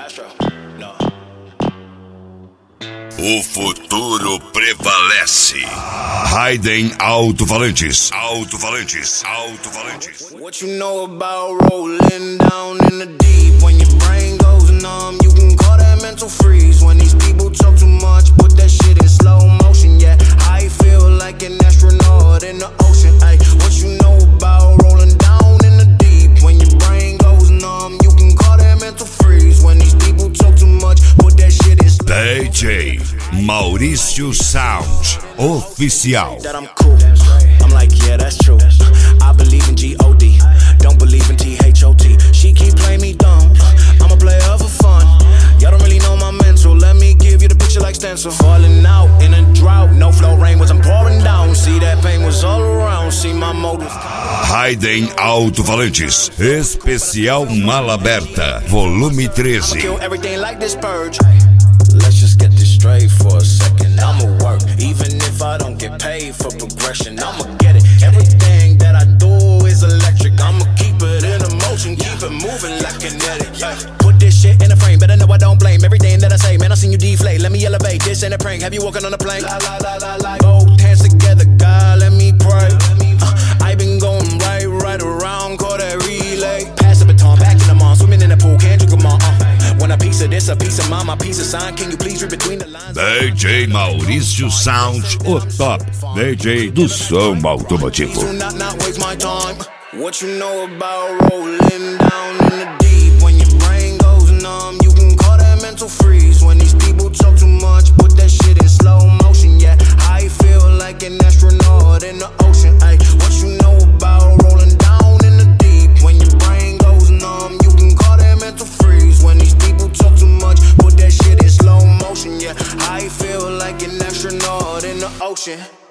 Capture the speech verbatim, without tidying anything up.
O futuro prevalece. Raiden Alto-Falantes. Alto-Falantes. Alto-Falantes. What you know about rolling down in the deep? When your brain goes numb, you can call that mental freeze. When these people talk too much, put that shit in slow motion. Yeah, I feel like an astronaut in the ocean. Ay, what you know about rolling down in the deep? When your brain goes numb, you can call that mental freeze. When these people talk too much, put that shit in slow motion. D J Maurício Sound Oficial. That I'm cool. I'm like, yeah, that's true. I believe in G O D, don't believe in T H O T. She keep playing me dumb. I'm a player for fun. Y'all don't really know my mental. Let me give you the picture like stencil. Falling out in a drought, no flow rain was I'm pouring down. See that pain was all around. See my motive. Raiden Alto-Falantes Especial Mala Aberta Volume treze. Kill everything like this purge. Let's just get this straight for a second. I'ma work, even if I don't get paid for progression. I'ma get it. Everything that I do is electric. I'ma keep it in a motion, keep it moving like kinetic. Put this shit in a frame, better know I don't blame everything that I say. Man, I seen you deflate. Let me elevate. This ain't a prank. Have you walking on a plane? La, la, la, la, la. Both hands together, God, let me pray. Uh, I been going right, right around, call that relay. Pass the baton, back in the mall, swimming in the pool, can't drink them all. Uh, when a piece of this, a piece of mine, my piece of sign. Can you please read between the lines? D J Maurício Sound, o top D J do som automotivo. Do not, not waste my time. What you know about rolling down in the deep? When your brain goes numb, you can call that mental freeze. When these people talk too much, put that shit in slow motion. Yeah, I feel like an astronaut in the ocean. Ay, what you know about rolling down in the deep? When your brain goes numb, you can call that mental freeze. When these people talk too much, put that shit in slow motion. Yeah, I feel like an astronaut in the ocean.